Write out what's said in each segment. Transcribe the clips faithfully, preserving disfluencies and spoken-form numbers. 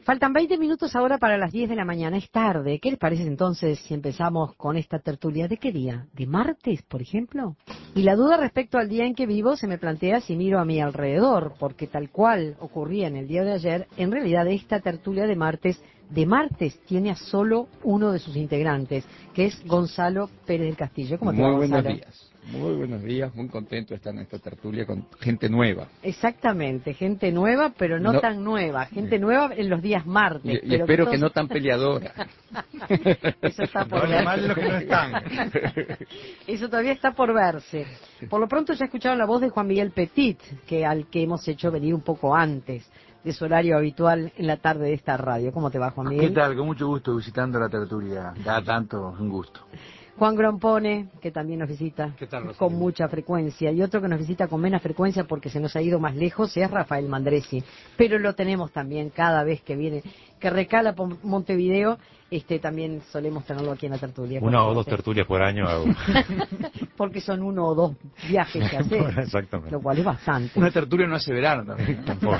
Faltan veinte minutos ahora para las diez de la mañana, es tarde. ¿Qué les parece entonces si empezamos con esta tertulia? ¿De qué día? ¿De martes, por ejemplo? Y la duda respecto al día en que vivo se me plantea si miro a mi alrededor, porque tal cual ocurría en el día de ayer, en realidad esta tertulia de martes, de martes tiene a solo uno de sus integrantes, que es Gonzalo Pérez del Castillo. ¿Cómo te va, Muy Gonzalo? buenos días. Muy buenos días, muy contento de estar en esta tertulia con gente nueva. Exactamente, gente nueva, pero no, no tan nueva, gente nueva en los días martes. Y, y pero espero que, todos... que no tan peleadora. Eso está por verse. Mal de los que no están. Eso todavía está por verse. Por lo pronto ya escucharon la voz de Juan Miguel Petit, que al que hemos hecho venir un poco antes de su horario habitual en la tarde de esta radio. ¿Cómo te va, Juan Miguel? ¿Qué tal? Con mucho gusto visitando la tertulia. Cada tanto, un gusto. Juan Grompone, que también nos visita con mucha frecuencia, y otro que nos visita con menos frecuencia porque se nos ha ido más lejos es Rafael Mandresi, pero lo tenemos también cada vez que viene, que recala por Montevideo, este también solemos tenerlo aquí en la tertulia. Una o dos tertulias por año hago. Porque son uno o dos viajes que hace, Exactamente. Lo cual es bastante. Una tertulia no hace verano también. Tampoco.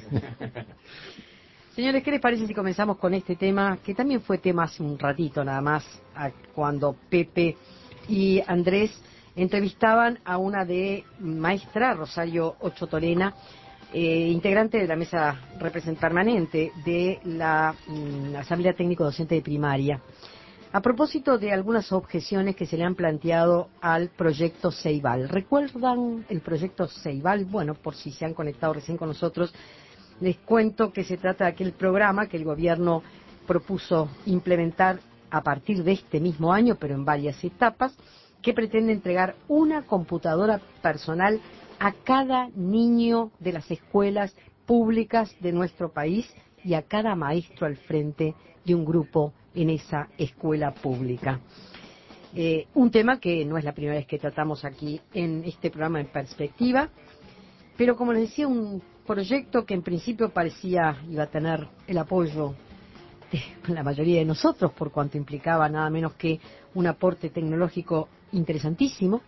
Señores, ¿qué les parece si comenzamos con este tema, que también fue tema hace un ratito nada más, cuando Pepe y Andrés entrevistaban a una de maestra, Rosario Ocho Torena, eh, integrante de la mesa represent permanente de la mm, Asamblea Técnico Docente de Primaria, a propósito de algunas objeciones que se le han planteado al proyecto Ceibal. ¿Recuerdan el proyecto Ceibal? Bueno, por si se han conectado recién con nosotros, les cuento que se trata de aquel programa que el gobierno propuso implementar a partir de este mismo año, pero en varias etapas, que pretende entregar una computadora personal a cada niño de las escuelas públicas de nuestro país y a cada maestro al frente de un grupo en esa escuela pública. Eh, un tema que no es la primera vez que tratamos aquí en este programa en Perspectiva, pero como les decía, un proyecto que en principio parecía iba a tener el apoyo de la mayoría de nosotros, por cuanto implicaba nada menos que un aporte tecnológico interesantísimo,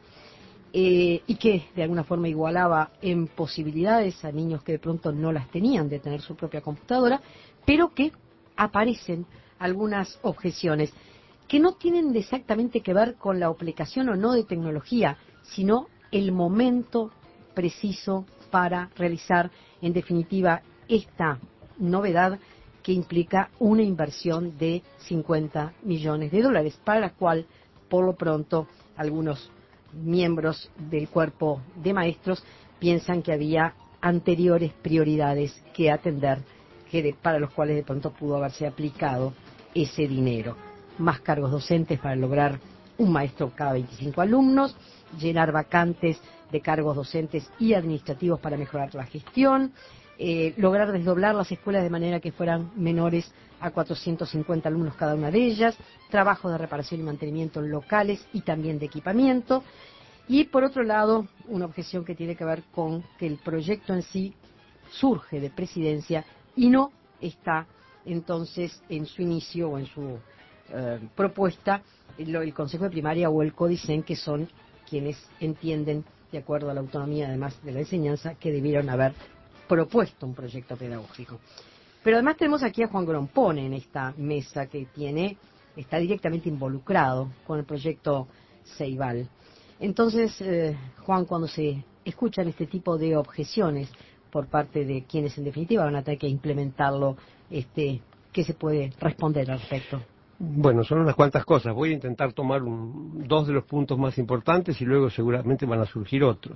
eh, y que de alguna forma igualaba en posibilidades a niños que de pronto no las tenían de tener su propia computadora, pero que aparecen algunas objeciones que no tienen exactamente que ver con la aplicación o no de tecnología, sino el momento preciso para realizar, en definitiva, esta novedad que implica una inversión de cincuenta millones de dólares, para la cual, por lo pronto, algunos miembros del cuerpo de maestros piensan que había anteriores prioridades que atender, que de, para los cuales de pronto pudo haberse aplicado ese dinero. Más cargos docentes para lograr un maestro cada veinticinco alumnos, llenar vacantes de cargos docentes y administrativos para mejorar la gestión, eh, lograr desdoblar las escuelas de manera que fueran menores a cuatrocientos cincuenta alumnos cada una de ellas, trabajos de reparación y mantenimiento en locales y también de equipamiento, y por otro lado, una objeción que tiene que ver con que el proyecto en sí surge de presidencia y no está entonces en su inicio o en su eh, propuesta el, el Consejo de Primaria o el CODICEN, que son quienes entienden, de acuerdo a la autonomía además de la enseñanza, que debieron haber propuesto un proyecto pedagógico. Pero además tenemos aquí a Juan Grompone en esta mesa, que tiene está directamente involucrado con el proyecto Ceibal. Entonces, eh, Juan, cuando se escuchan este tipo de objeciones por parte de quienes en definitiva van a tener que implementarlo, este, ¿qué se puede responder al respecto? Bueno, son unas cuantas cosas. Voy a intentar tomar un, dos de los puntos más importantes y luego seguramente van a surgir otros.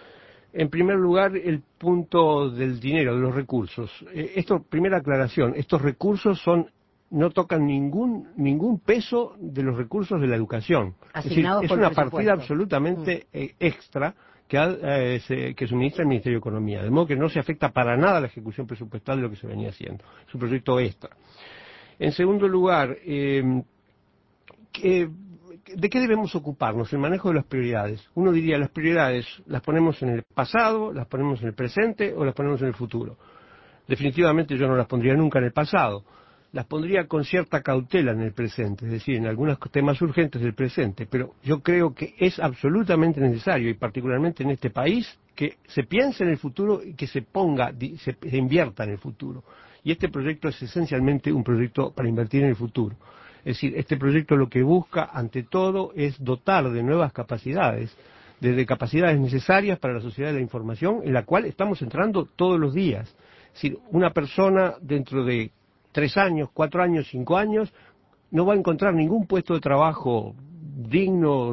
En primer lugar, el punto del dinero, de los recursos. Eh, esto, primera aclaración, estos recursos son no tocan ningún ningún peso de los recursos de la educación. Asignados es decir, es por una el partida absolutamente mm. eh, extra que, ha, eh, se, que suministra el Ministerio de Economía, de modo que no se afecta para nada la ejecución presupuestal de lo que se venía haciendo. Es un proyecto extra. En segundo lugar, eh, que, ¿de qué debemos ocuparnos? El manejo de las prioridades. Uno diría, las prioridades las ponemos en el pasado, las ponemos en el presente o las ponemos en el futuro. Definitivamente yo no las pondría nunca en el pasado. Las pondría con cierta cautela en el presente, es decir, en algunos temas urgentes del presente, pero yo creo que es absolutamente necesario, y particularmente en este país, que se piense en el futuro y que se ponga, se, se invierta en el futuro. Y este proyecto es esencialmente un proyecto para invertir en el futuro. Es decir, este proyecto lo que busca, ante todo, es dotar de nuevas capacidades, de, de capacidades necesarias para la sociedad de la información, en la cual estamos entrando todos los días. Es decir, una persona dentro de tres años, cuatro años, cinco años, no va a encontrar ningún puesto de trabajo digno,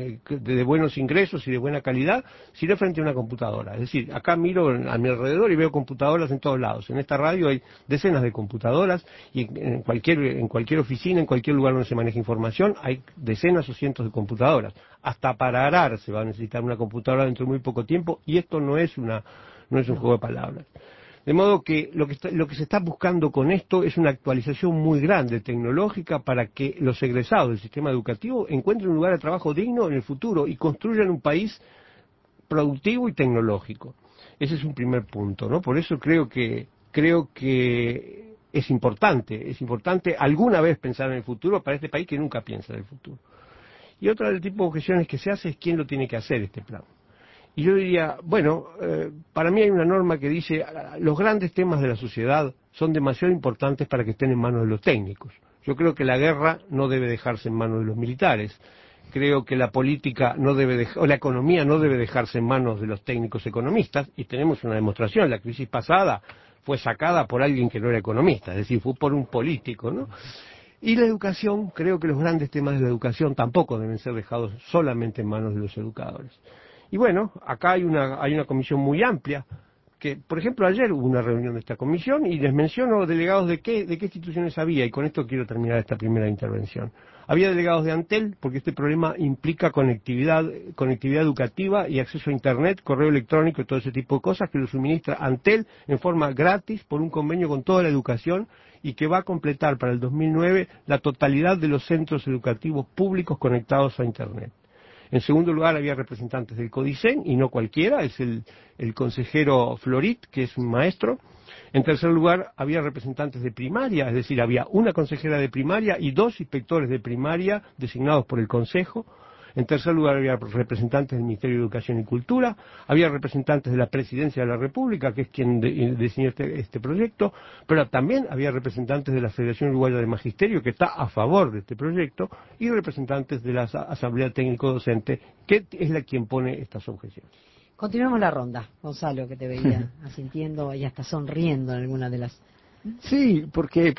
de buenos ingresos y de buena calidad, si no frente a una computadora. Es decir, acá miro a mi alrededor y veo computadoras en todos lados. En esta radio hay decenas de computadoras y en cualquier, en cualquier oficina, en cualquier lugar donde se maneja información, hay decenas o cientos de computadoras. Hasta para arar se va a necesitar una computadora dentro de muy poco tiempo, y esto no es una, no es un juego de palabras. De modo que lo que, está, lo que se está buscando con esto es una actualización muy grande tecnológica para que los egresados del sistema educativo encuentren un lugar de trabajo digno en el futuro y construyan un país productivo y tecnológico. Ese es un primer punto, ¿no? Por eso creo que creo que es importante, es importante alguna vez pensar en el futuro para este país que nunca piensa en el futuro. Y otra del tipo de objeciones que se hace es quién lo tiene que hacer este plan. Y yo diría, bueno, eh, para mí hay una norma que dice los grandes temas de la sociedad son demasiado importantes para que estén en manos de los técnicos. Yo creo que la guerra no debe dejarse en manos de los militares. Creo que la política no debe dejar, o la economía no debe dejarse en manos de los técnicos economistas, y tenemos una demostración. La crisis pasada fue sacada por alguien que no era economista, es decir, fue por un político, ¿no? Y la educación, creo que los grandes temas de la educación tampoco deben ser dejados solamente en manos de los educadores. Y bueno, acá hay una, hay una comisión muy amplia, que, por ejemplo, ayer hubo una reunión de esta comisión y les menciono delegados de qué, de qué instituciones había, y con esto quiero terminar esta primera intervención. Había delegados de Antel, porque este problema implica conectividad, conectividad educativa y acceso a Internet, correo electrónico y todo ese tipo de cosas que lo suministra Antel en forma gratis por un convenio con toda la educación, y que va a completar para el dos mil nueve la totalidad de los centros educativos públicos conectados a Internet. En segundo lugar, había representantes del CODICEN, y no cualquiera, es el, el consejero Florit, que es un maestro. En tercer lugar, había representantes de primaria, es decir, había una consejera de primaria y dos inspectores de primaria designados por el Consejo. En tercer lugar, había representantes del Ministerio de Educación y Cultura, había representantes de la Presidencia de la República, que es quien de, diseñó este, este proyecto, pero también había representantes de la Federación Uruguaya de Magisterio, que está a favor de este proyecto, y representantes de la Asamblea Técnico-Docente, que es la quien pone estas objeciones. Continuamos la ronda, Gonzalo, que te veía asintiendo y hasta sonriendo en alguna de las... Sí, porque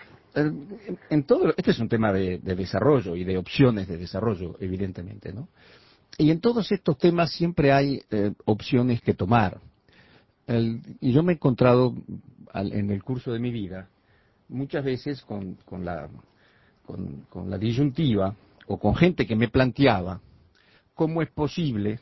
en, en todo, este es un tema de, de desarrollo y de opciones de desarrollo, evidentemente, ¿no? Y en todos estos temas siempre hay eh, opciones que tomar. El, y yo me he encontrado al, en el curso de mi vida muchas veces con, con, la, con, con la disyuntiva, o con gente que me planteaba cómo es posible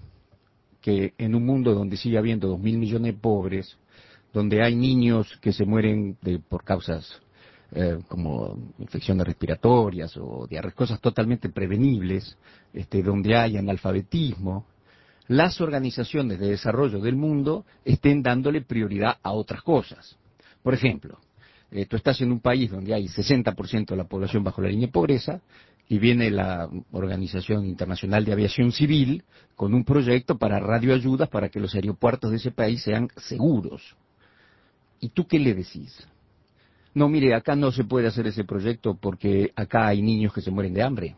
que en un mundo donde sigue habiendo dos mil millones de pobres, donde hay niños que se mueren de, por causas eh, como infecciones respiratorias o diarreas, cosas totalmente prevenibles, este, donde hay analfabetismo, las organizaciones de desarrollo del mundo estén dándole prioridad a otras cosas. Por ejemplo, eh, tú estás en un país donde hay sesenta por ciento de la población bajo la línea de pobreza, y viene la Organización Internacional de Aviación Civil con un proyecto para radioayudas para que los aeropuertos de ese país sean seguros. ¿Y tú qué le decís? No, mire, acá no se puede hacer ese proyecto porque acá hay niños que se mueren de hambre.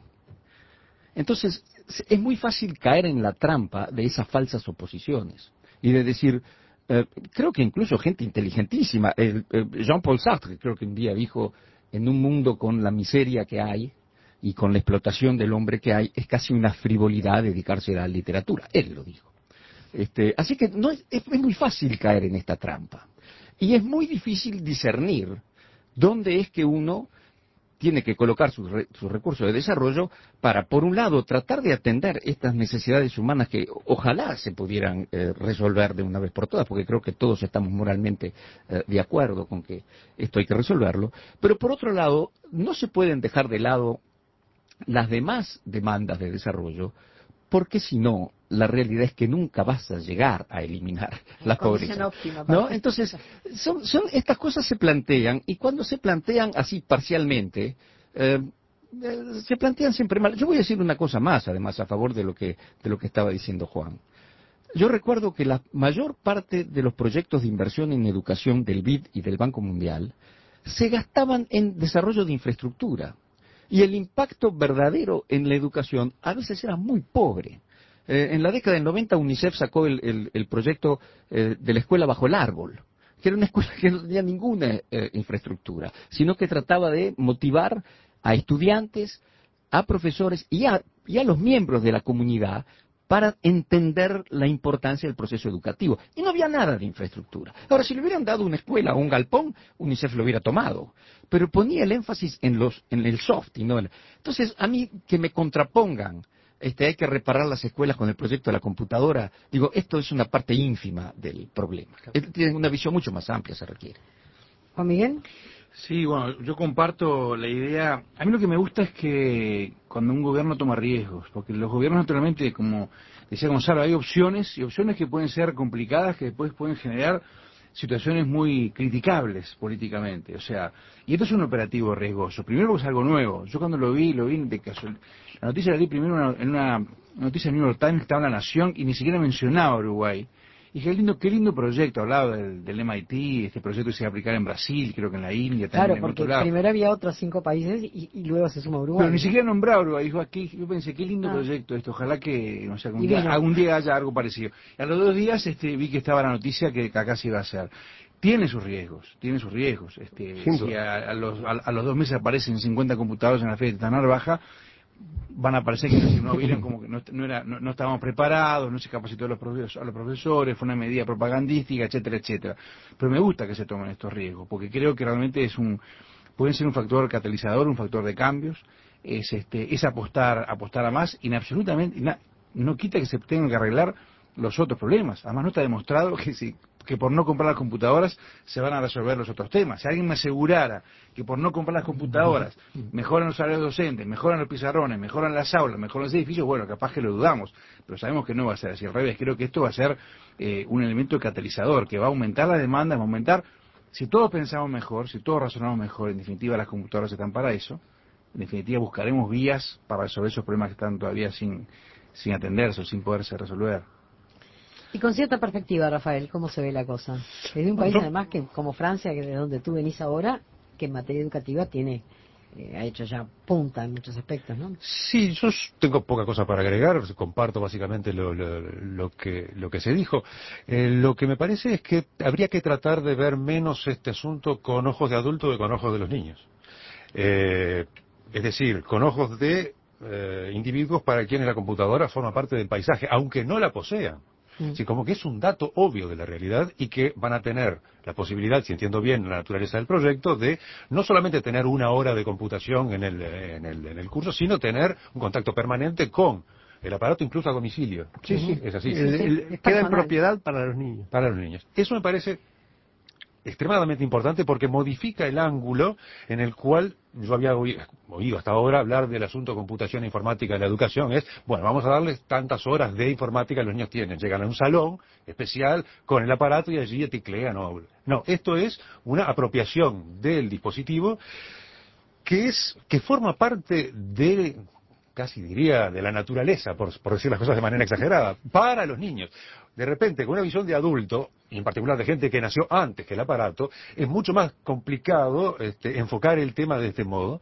Entonces, es muy fácil caer en la trampa de esas falsas oposiciones y de decir, eh, creo que incluso gente inteligentísima, el, eh, Jean-Paul Sartre creo que un día dijo, en un mundo con la miseria que hay y con la explotación del hombre que hay, es casi una frivolidad dedicarse a la literatura. Él lo dijo. Este, así que no es, es muy fácil caer en esta trampa. Y es muy difícil discernir dónde es que uno tiene que colocar sus, re, sus recursos de desarrollo para, por un lado, tratar de atender estas necesidades humanas que ojalá se pudieran eh, resolver de una vez por todas, porque creo que todos estamos moralmente eh, de acuerdo con que esto hay que resolverlo, pero por otro lado, no se pueden dejar de lado las demás demandas de desarrollo, porque si no, la realidad es que nunca vas a llegar a eliminar la pobreza, ¿no? Entonces, son, son, estas cosas se plantean, y cuando se plantean así parcialmente, eh, eh, se plantean siempre mal. Yo voy a decir una cosa más, además, a favor de lo que, de lo que estaba diciendo Juan. yo recuerdo que la mayor parte de los proyectos de inversión en educación del B I D y del Banco Mundial se gastaban en desarrollo de infraestructura. Y el impacto verdadero en la educación a veces era muy pobre. Eh, en la década del noventa UNICEF sacó el, el, el proyecto eh, de la escuela bajo el árbol, que era una escuela que no tenía ninguna eh, infraestructura, sino que trataba de motivar a estudiantes, a profesores y a, y a los miembros de la comunidad para entender la importancia del proceso educativo. Y no había nada de infraestructura. Ahora, si le hubieran dado una escuela o un galpón, UNICEF lo hubiera tomado. Pero ponía el énfasis en, los, en el soft. Y no en... Entonces, a mí que me contrapongan, este, hay que reparar las escuelas con el proyecto de la computadora, digo, esto es una parte ínfima del problema. Tiene una visión mucho más amplia, se requiere. Juan Miguel. Sí, bueno, yo comparto la idea. A mí lo que me gusta es que cuando un gobierno toma riesgos, porque los gobiernos naturalmente, como decía Gonzalo, hay opciones y opciones que pueden ser complicadas, que después pueden generar situaciones muy criticables políticamente. O sea, y esto es un operativo riesgoso. Primero porque es algo nuevo. Yo cuando lo vi, lo vi de casualidad. La noticia la vi primero en una, en una noticia del New York Times que estaba en La Nación y ni siquiera mencionaba Uruguay. Y qué lindo, qué lindo proyecto, hablaba del, del M I T, este proyecto se iba a aplicar en Brasil, creo que en la India, también Claro, en porque otro lado. primero había otros cinco países y, y luego se suma Uruguay. Pero ni siquiera nombraba Uruguay, dijo aquí, yo pensé, qué lindo Ah. proyecto esto, ojalá que, no sé, algún Y día, vino. algún día haya algo parecido. Y a los dos días este, vi que estaba la noticia que, que acá se iba a hacer. Tiene sus riesgos, tiene sus riesgos. Este, Sin si duda. a, a los, a, a los dos meses aparecen cincuenta computadores en la feria de Tanar Baja, van a parecer que no, no vieron como que no, no, era, no, no estábamos preparados, no se capacitó a los, profesores, a los profesores, fue una medida propagandística, etcétera, etcétera. Pero me gusta que se tomen estos riesgos, porque creo que realmente es un, pueden ser un factor catalizador, un factor de cambios, es este, es apostar, apostar a más, y absolutamente, na, no quita que se tengan que arreglar los otros problemas. Además no está demostrado que si que por no comprar las computadoras se van a resolver los otros temas. Si alguien me asegurara que por no comprar las computadoras mejoran los salarios docentes, mejoran los pizarrones, mejoran las aulas, mejoran los edificios, bueno, capaz que lo dudamos, pero sabemos que no va a ser así. Al revés, creo que esto va a ser eh, un elemento catalizador, que va a aumentar la demanda, va a aumentar. Si todos pensamos mejor, si todos razonamos mejor, en definitiva las computadoras están para eso, en definitiva buscaremos vías para resolver esos problemas que están todavía sin, sin atenderse o sin poderse resolver. Y con cierta perspectiva, Rafael, ¿cómo se ve la cosa? Es de un país, además, que como Francia, que de donde tú venís ahora, que en materia educativa tiene, eh, ha hecho ya punta en muchos aspectos, ¿no? Sí, yo tengo poca cosa para agregar, comparto básicamente lo, lo, lo que lo que se dijo. Eh, lo que me parece es que habría que tratar de ver menos este asunto con ojos de adulto que con ojos de los niños. Eh, es decir, con ojos de eh, individuos para quienes la computadora forma parte del paisaje, aunque no la posean. Mm. Sí, como que es un dato obvio de la realidad y que van a tener la posibilidad, si entiendo bien la naturaleza del proyecto, de no solamente tener una hora de computación en el, en el, en el curso, sino tener un contacto permanente con el aparato incluso a domicilio. Sí, sí, es así. El- el- Es queda en personal. propiedad para los niños. Para los niños. Eso me parece extremadamente importante porque modifica el ángulo en el cual yo había oído, oído hasta ahora hablar del asunto computación e informática en la educación. Es, bueno, vamos a darles tantas horas de informática que los niños tienen. Llegan a un salón especial con el aparato y allí teclean. No, no, esto es una apropiación del dispositivo que es que forma parte de, casi diría, de la naturaleza, por, por decir las cosas de manera exagerada, para los niños. De repente, con una visión de adulto, y en particular de gente que nació antes que el aparato, es mucho más complicado este, enfocar el tema de este modo.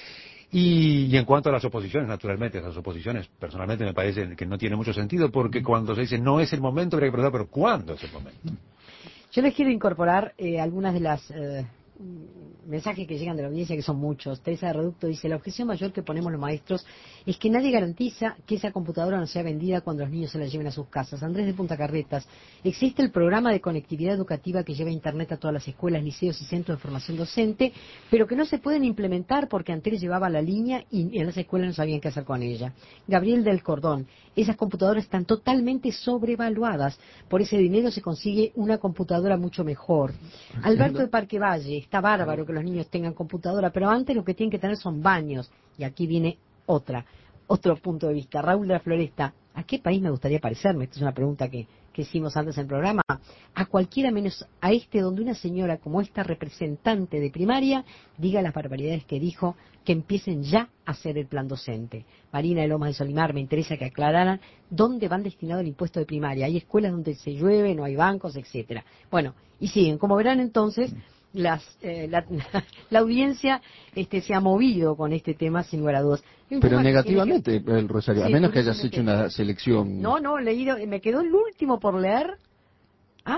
Y, y en cuanto a las oposiciones, naturalmente, esas oposiciones personalmente me parecen que no tiene mucho sentido, porque cuando se dice no es el momento, habría que preguntar, pero ¿cuándo es el momento? Yo les quiero incorporar eh, algunas de las eh, mensajes que llegan de la audiencia, que son muchos. Teresa de Reducto dice: la objeción mayor que ponemos los maestros es que nadie garantiza que esa computadora no sea vendida cuando los niños se la lleven a sus casas. Andrés de Punta Carretas: existe el programa de conectividad educativa que lleva internet a todas las escuelas, liceos y centros de formación docente, pero que no se pueden implementar porque antes llevaba la línea y en las escuelas no sabían qué hacer con ella. Gabriel del Cordón: esas computadoras están totalmente sobrevaluadas, por ese dinero se consigue una computadora mucho mejor. Alberto de Parque Valle: está bárbaro que los niños tengan computadora, pero antes lo que tienen que tener son baños. Y aquí viene otra, otro punto de vista. Raúl de la Floresta: ¿a qué país me gustaría parecerme? Esta es una pregunta que, que hicimos antes en el programa, a cualquiera menos a este, donde una señora como esta representante de primaria diga las barbaridades que dijo, que empiecen ya a hacer el plan docente. Marina de Lomas de Solimar, me interesa que aclararan dónde van destinado el impuesto de primaria. Hay escuelas donde se llueve, no hay bancos, etcétera. Bueno, y siguen. Como verán entonces, las, eh, la, la audiencia este, se ha movido con este tema sin lugar a dudas. Pero negativamente, que... el Rosario, sí, a menos que hayas hecho una selección. No, no, leído, me quedó el último por leer. ¿Ah?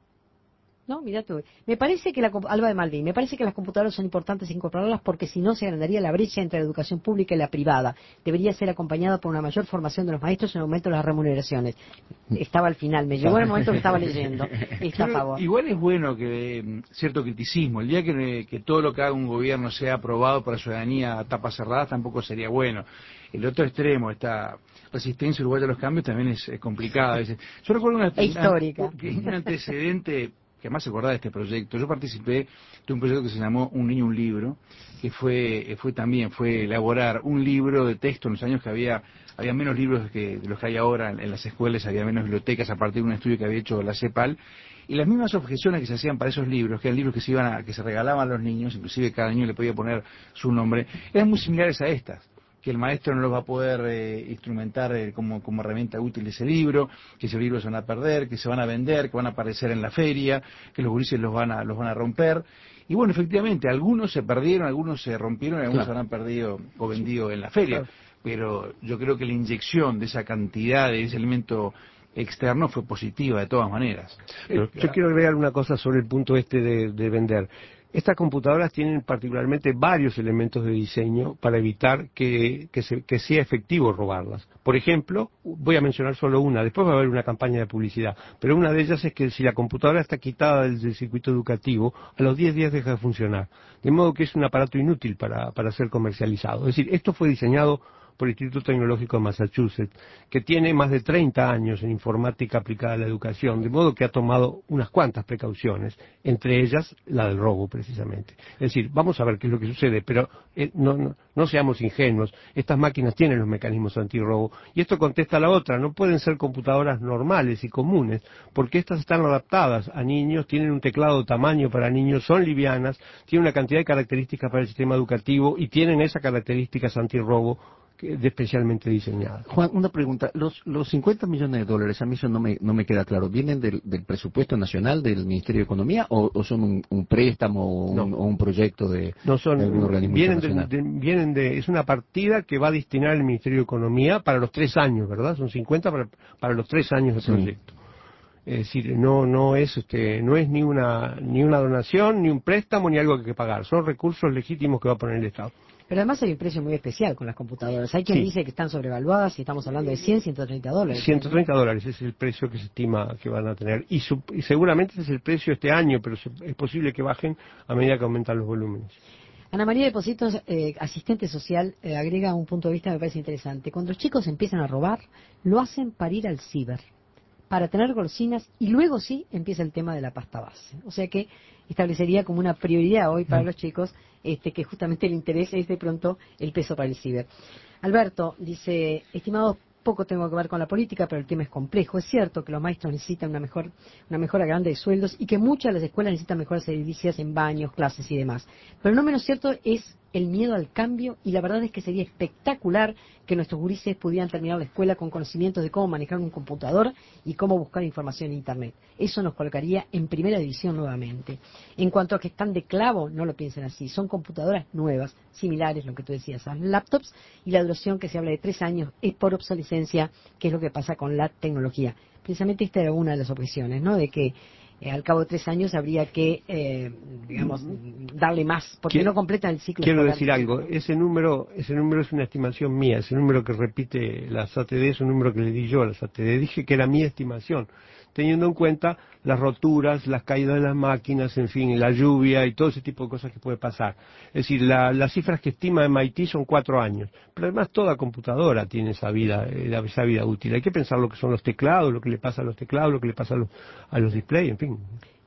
No, mira tú. Me parece que la Alba de Malvin, me parece que las computadoras son importantes incorporarlas porque si no se agrandaría la brecha entre la educación pública y la privada. Debería ser acompañada por una mayor formación de los maestros y un aumento de las remuneraciones. Estaba al final, me llegó el momento que estaba leyendo. Está a favor. Igual es bueno que eh, cierto criticismo. El día que, que todo lo que haga un gobierno sea aprobado por la ciudadanía a tapas cerradas tampoco sería bueno. El otro extremo, esta resistencia uruguaya a los cambios también es, es complicada. Yo recuerdo una, e histórica. Una, un antecedente que además se acordaba de este proyecto. Yo participé de un proyecto que se llamó Un niño, un libro, que fue fue también fue elaborar un libro de texto en los años que había había menos libros que de los que hay ahora en, en las escuelas, había menos bibliotecas a partir de un estudio que había hecho la CEPAL, y las mismas objeciones que se hacían para esos libros, que eran libros que se iban a, que se regalaban a los niños, inclusive cada niño le podía poner su nombre, eran muy similares a estas. Que el maestro no los va a poder eh, instrumentar eh, como, como herramienta útil de ese libro, que esos libros se van a perder, que se van a vender, que van a aparecer en la feria, que los gurises los van a, los van a romper. Y bueno, efectivamente, algunos se perdieron, algunos se rompieron, algunos claro. se habrán perdido o vendido en la feria. Claro. Pero yo creo que la inyección de esa cantidad, de ese elemento externo fue positiva de todas maneras. Yo quiero agregar una cosa sobre el punto este de, de vender. Estas computadoras tienen particularmente varios elementos de diseño para evitar que, que, se, que sea efectivo robarlas. Por ejemplo, voy a mencionar solo una, después va a haber una campaña de publicidad, pero una de ellas es que si la computadora está quitada del, del circuito educativo, a los diez días deja de funcionar. De modo que es un aparato inútil para, para ser comercializado. Es decir, esto fue diseñado por el Instituto Tecnológico de Massachusetts, que tiene más de treinta años en informática aplicada a la educación, de modo que ha tomado unas cuantas precauciones, entre ellas la del robo, precisamente. Es decir, vamos a ver qué es lo que sucede, pero eh, no, no, no seamos ingenuos, estas máquinas tienen los mecanismos antirrobo, y esto contesta a la otra, no pueden ser computadoras normales y comunes, porque estas están adaptadas a niños, tienen un teclado tamaño para niños, son livianas, tienen una cantidad de características para el sistema educativo, y tienen esas características antirrobo especialmente diseñada. Juan, una pregunta. Los, los cincuenta millones de dólares, a mí eso no me, no me queda claro. ¿Vienen del, del presupuesto nacional del Ministerio de Economía o, o son un, un préstamo o un, no. o un proyecto de, no son, de algún organismo vienen internacional? De, de, vienen de, es una partida que va a destinar el Ministerio de Economía para los tres años, ¿verdad? Son cincuenta para, para los tres años de proyecto. Sí. Es decir, no, no es, este, no es ni una, ni una donación, ni un préstamo, ni algo que hay que pagar. Son recursos legítimos que va a poner el Estado. Pero además hay un precio muy especial con las computadoras. Hay quien sí. dice que están sobrevaluadas y estamos hablando de cien, ciento treinta dólares. ciento treinta dólares es el precio que se estima que van a tener. Y, su, y seguramente ese es el precio este año, pero se, es posible que bajen a medida que aumentan los volúmenes. Ana María de Positos, eh, asistente social, eh, agrega un punto de vista que me parece interesante. Cuando los chicos empiezan a robar, lo hacen para ir al ciber, para tener golosinas, y luego sí empieza el tema de la pasta base. O sea que establecería como una prioridad hoy para los chicos este que justamente el interés es de pronto el peso para el ciber. Alberto dice, estimados, poco tengo que ver con la política, pero el tema es complejo. Es cierto que los maestros necesitan una mejor una mejora grande de sueldos y que muchas de las escuelas necesitan mejoras edilicias en baños, clases y demás. Pero no menos cierto es el miedo al cambio, y la verdad es que sería espectacular que nuestros gurises pudieran terminar la escuela con conocimientos de cómo manejar un computador y cómo buscar información en Internet. Eso nos colocaría en primera división nuevamente. En cuanto a que están de clavo, no lo piensen así. Son computadoras nuevas, similares, lo que tú decías, a laptops, y la duración que se habla de tres años es por obsolescencia, que es lo que pasa con la tecnología. Precisamente esta era una de las objeciones, ¿no? De que Eh, al cabo de tres años habría que, eh, digamos, darle más, porque quiero, no completan el ciclo. Quiero decir algo, ese número ese número es una estimación mía, ese número que repite la S A T D es un número que le di yo a la S A T D, dije que era mi estimación, teniendo en cuenta las roturas, las caídas de las máquinas, en fin, la lluvia y todo ese tipo de cosas que puede pasar. Es decir, la, las cifras que estima M I T son cuatro años, pero además toda computadora tiene esa vida, esa vida útil. Hay que pensar lo que son los teclados, lo que le pasa a los teclados, lo que le pasa a los, a los displays, en fin.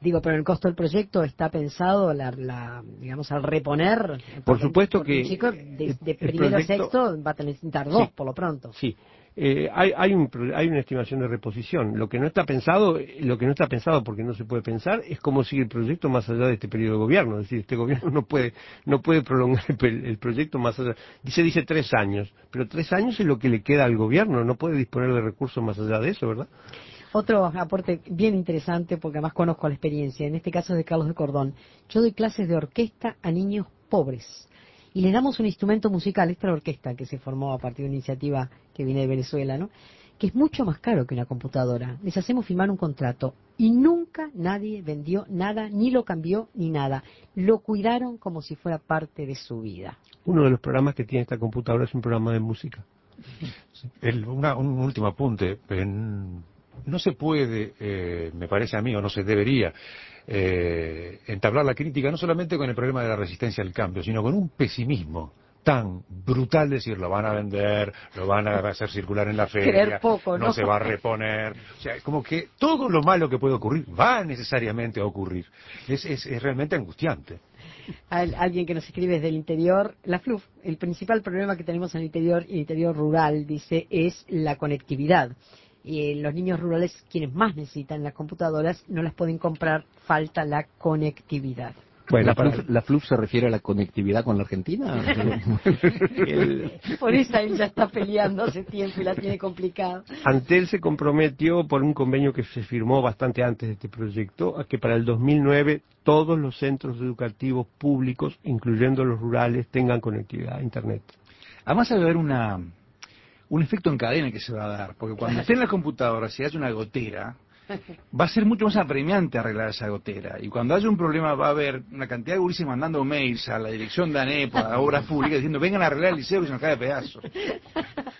Digo, pero el costo del proyecto está pensado, la, la digamos, al reponer. Por supuesto porque que un chico de, el- de el primero a proyecto- sexto va a necesitar dos, Sí. por lo pronto. Sí. Eh, hay, hay, un, pro- hay una estimación de reposición. Lo que no está pensado, lo que no está pensado porque no se puede pensar, es cómo sigue el proyecto más allá de este periodo de gobierno. Es decir, este gobierno no puede, no puede prolongar el, pe- el proyecto más allá. Dice, dice tres años, pero tres años es lo que le queda al gobierno. No puede disponer de recursos más allá de eso, ¿verdad? Otro aporte bien interesante, porque además conozco la experiencia, en este caso es de Carlos de Cordón. Yo doy clases de orquesta a niños pobres y les damos un instrumento musical, esta es la orquesta que se formó a partir de una iniciativa que viene de Venezuela, ¿no? Que es mucho más caro que una computadora. Les hacemos firmar un contrato y nunca nadie vendió nada, ni lo cambió, ni nada. Lo cuidaron como si fuera parte de su vida. Uno de los programas que tiene esta computadora es un programa de música. El- una- un último apunte. En- no se puede, eh, me parece a mí, o no se debería, eh, entablar la crítica no solamente con el problema de la resistencia al cambio, sino con un pesimismo tan brutal, decir, lo van a vender, lo van a hacer circular en la feria, Creer poco, ¿no? se va a reponer. O sea, como que todo lo malo que puede ocurrir va necesariamente a ocurrir. Es, es, es realmente angustiante. Al- alguien que nos escribe desde el interior, la F L U F, el principal problema que tenemos en el interior, el interior rural, dice, es la conectividad. Y los niños rurales, quienes más necesitan las computadoras, no las pueden comprar, falta la conectividad. Bueno, ¿La para- F L U F, la F L U F se refiere a la conectividad con la Argentina? el- Por eso él ya está peleando hace tiempo y la tiene complicada. Antel se comprometió por un convenio que se firmó bastante antes de este proyecto a que para el dos mil nueve todos los centros educativos públicos, incluyendo los rurales, tengan conectividad a Internet. Además va a haber una, un efecto en cadena que se va a dar, porque cuando esté en la computadora, si hay una gotera, va a ser mucho más apremiante arreglar esa gotera. Y cuando haya un problema va a haber una cantidad de gurises mandando mails a la dirección de ANEP, a Obras Públicas, diciendo, vengan a arreglar el liceo que se nos cae de pedazos.